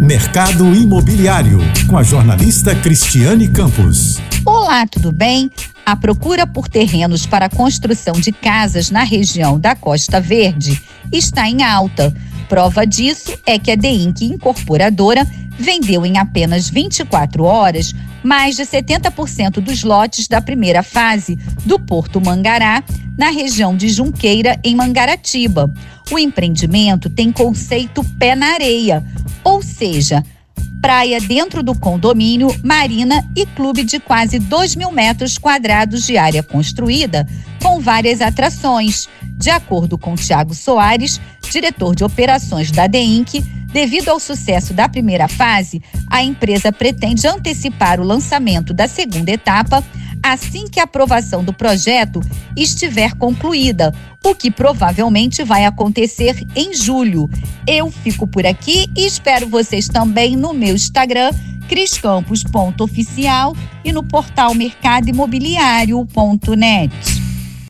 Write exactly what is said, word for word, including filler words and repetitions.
Mercado Imobiliário, com a jornalista Cristiane Campos. Olá, tudo bem? A procura por terrenos para a construção de casas na região da Costa Verde está em alta. Prova disso é que a DEINC Incorporadora vendeu em apenas vinte e quatro horas mais de setenta por cento dos lotes da primeira fase do Porto Mangará, na região de Junqueira, em Mangaratiba. O empreendimento tem conceito pé na areia, ou seja, praia dentro do condomínio, marina e clube de quase dois mil metros quadrados de área construída, com várias atrações. De acordo com Tiago Soares, diretor de operações da DEINC, devido ao sucesso da primeira fase, a empresa pretende antecipar o lançamento da segunda etapa assim que a aprovação do projeto estiver concluída, o que provavelmente vai acontecer em julho. Eu fico por aqui e espero vocês também no meu Instagram, cris campos ponto oficial, e no portal mercado imobiliário ponto net.